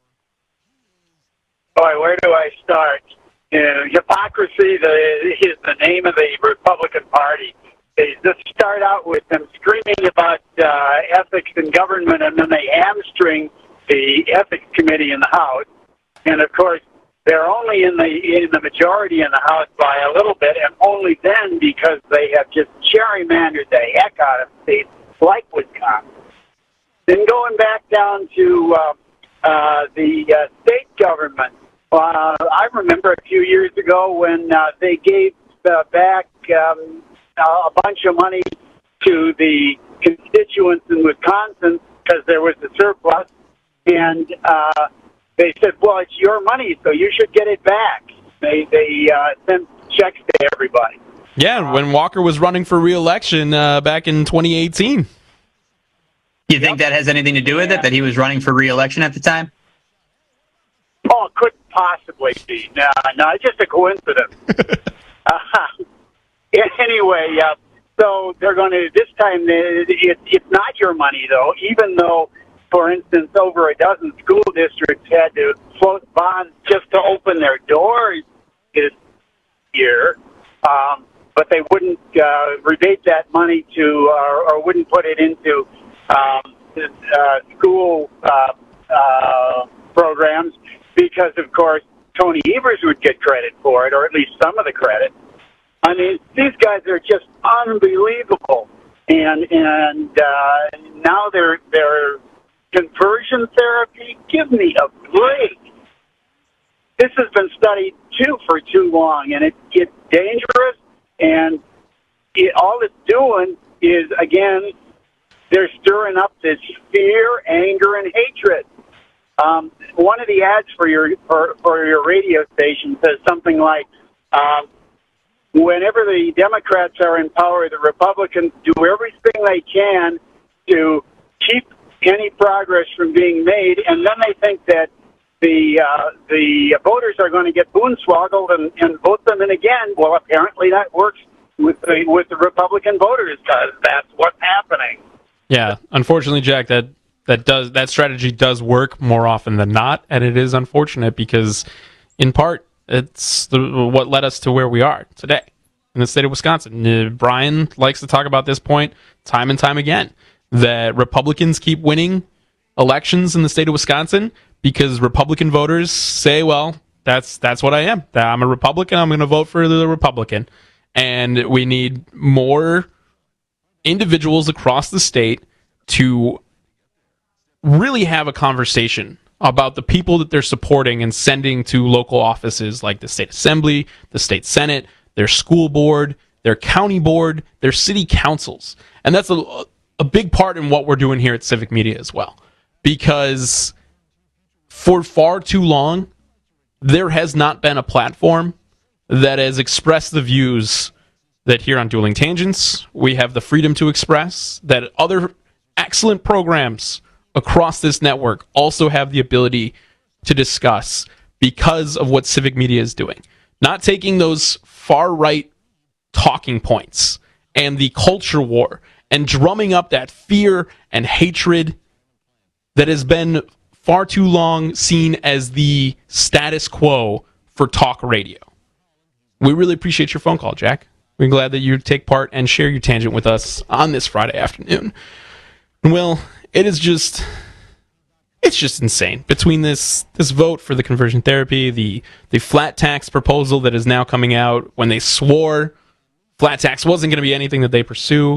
Boy, where do I start? You know, hypocrisy the, is the name of the Republican Party. They just start out with them screaming about uh, ethics in government, and then they hamstring the Ethics Committee in the House. And, of course, they're only in the in the majority in the House by a little bit, and only then because they have just gerrymandered the heck out of states like Wisconsin. Then going back down to uh, uh, the uh, state government, uh, I remember a few years ago when uh, they gave uh, back um, a bunch of money to the constituents in Wisconsin because there was a surplus, and uh, they said, well, it's your money, so you should get it back. They they uh, sent checks to everybody. Yeah, when Walker was running for re-election uh, back in twenty eighteen. You think that has anything to do with it, that he was running for re-election at the time? Oh, it couldn't possibly be. No, no, it's just a coincidence. uh, anyway, uh, so they're going to, this time, it, it, it's not your money, though, even though, for instance, over a dozen school districts had to float bonds just to open their doors this year, um, but they wouldn't uh, rebate that money to, uh, or wouldn't put it into um, uh, school uh, uh, programs because, of course, Tony Evers would get credit for it, or at least some of the credit. I mean, these guys are just unbelievable, and and uh, now they're they're. Conversion therapy? Give me a break. This has been studied, too, for too long, and it, it's dangerous, and it, all it's doing is, again, they're stirring up this fear, anger, and hatred. Um, one of the ads for your for, for your radio station says something like, um, whenever the Democrats are in power, the Republicans do everything they can to keep any progress from being made, and then they think that the uh, the voters are going to get boonswoggled and, and vote them in again. Well, apparently that works with the, with the Republican voters because that's what's happening. Yeah, unfortunately, Jack, that that does that strategy does work more often than not, and it is unfortunate because, in part, it's the, what led us to where we are today in the state of Wisconsin. Uh, Brian likes to talk about this point time and time again, that Republicans keep winning elections in the state of Wisconsin because Republican voters say, well, that's that's what I am. I'm a Republican. I'm going to vote for the Republican. And we need more individuals across the state to really have a conversation about the people that they're supporting and sending to local offices like the state assembly, the state senate, their school board, their county board, their city councils. And that's a, a big part in what we're doing here at Civic Media as well. Because for far too long, there has not been a platform that has expressed the views that here on Dueling Tangents we have the freedom to express, that other excellent programs across this network also have the ability to discuss because of what Civic Media is doing. Not taking those far-right talking points and the culture war and drumming up that fear and hatred that has been far too long seen as the status quo for talk radio. We really appreciate your phone call, Jack. We're glad that you take part and share your tangent with us on this Friday afternoon. Well, it is just, it's just insane. Between this this vote for the conversion therapy, the the flat tax proposal that is now coming out, when they swore flat tax wasn't going to be anything that they pursue,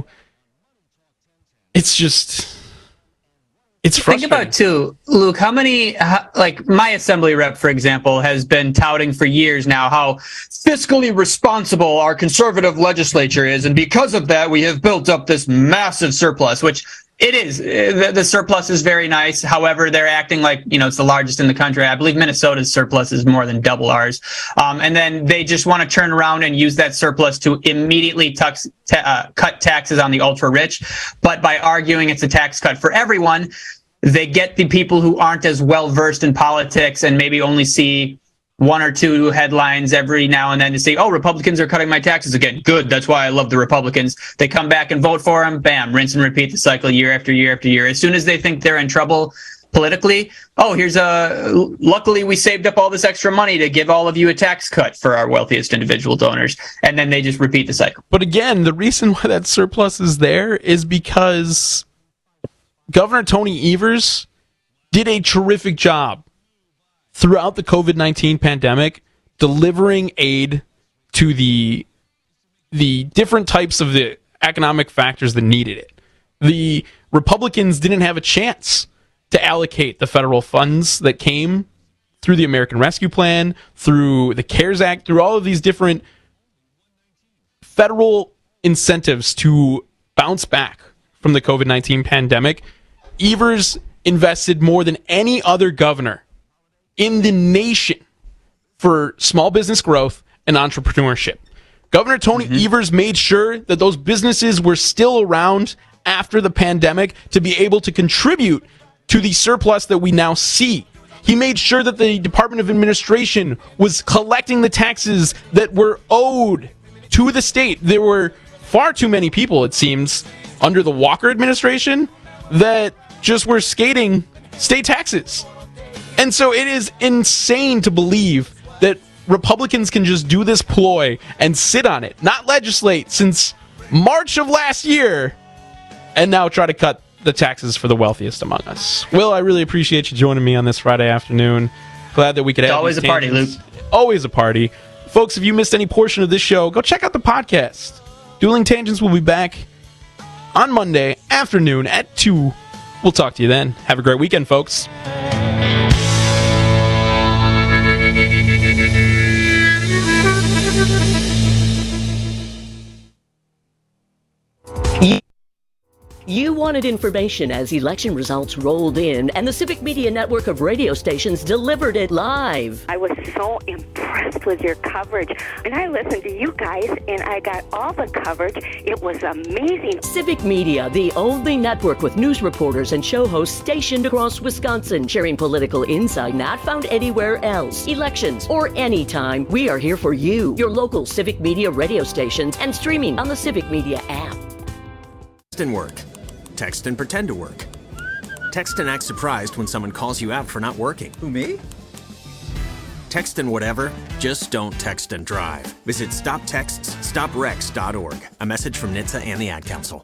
it's just, it's frustrating. Think about, too, Luke, how many, how, like my assembly rep, for example, has been touting for years now how fiscally responsible our conservative legislature is. And because of that, we have built up this massive surplus, which it is. The, the surplus is very nice. However, they're acting like, you know, it's the largest in the country. I believe Minnesota's surplus is more than double ours. Um, and then they just want to turn around and use that surplus to immediately tux, ta- uh, cut taxes on the ultra rich. But by arguing it's a tax cut for everyone, they get the people who aren't as well versed in politics and maybe only see one or two headlines every now and then to say, oh, Republicans are cutting my taxes again. Good. That's why I love the Republicans. They come back and vote for them. Bam, rinse and repeat the cycle year after year after year. As soon as they think they're in trouble politically, oh, here's a, luckily we saved up all this extra money to give all of you a tax cut for our wealthiest individual donors. And then they just repeat the cycle. But again, the reason why that surplus is there is because Governor Tony Evers did a terrific job throughout the covid nineteen pandemic, delivering aid to the the different types of the economic factors that needed it. The Republicans didn't have a chance to allocate the federal funds that came through the American Rescue Plan, through the CARES Act, through all of these different federal incentives to bounce back from the covid nineteen pandemic. Evers invested more than any other governor in the nation for small business growth and entrepreneurship. Governor Tony mm-hmm. Evers made sure that those businesses were still around after the pandemic to be able to contribute to the surplus that we now see. He made sure that the Department of Administration was collecting the taxes that were owed to the state. There were far too many people, it seems, under the Walker administration that just were skating state taxes. And so it is insane to believe that Republicans can just do this ploy and sit on it, not legislate since March of last year, and now try to cut the taxes for the wealthiest among us. Will, I really appreciate you joining me on this Friday afternoon. Glad that we could it's have always a party, Luke. Always a party. Folks, if you missed any portion of this show, go check out the podcast. Dueling Tangents will be back on Monday afternoon at two. We'll talk to you then. Have a great weekend, folks. You wanted information as election results rolled in, and the Civic Media network of radio stations delivered it live. I was so impressed with your coverage, and I listened to you guys, and I got all the coverage. It was amazing. Civic Media, the only network with news reporters and show hosts stationed across Wisconsin, sharing political insight not found anywhere else. Elections or anytime, we are here for you, your local Civic Media radio stations, and streaming on the Civic Media app. And work. Text and pretend to work. Text and act surprised when someone calls you out for not working. Who, me? Text and whatever, just don't text and drive. Visit stop texts stop wrecks dot org. A message from N H T S A and the Ad Council.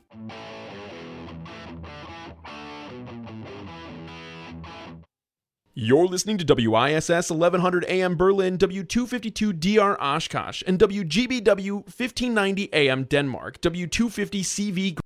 You're listening to W I S S eleven hundred A M Berlin, W two fifty-two D R Oshkosh, and W G B W fifteen ninety A M Denmark, W two fifty C V